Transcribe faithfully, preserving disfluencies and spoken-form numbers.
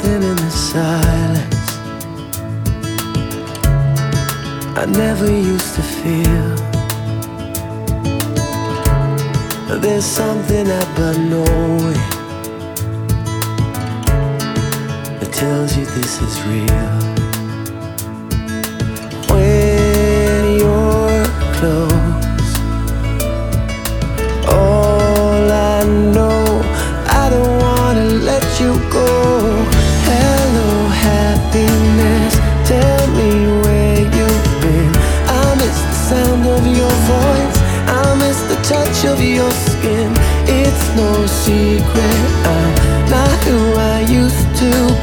something in the silence I never used to feel. There's something about knowing that tells you this is real.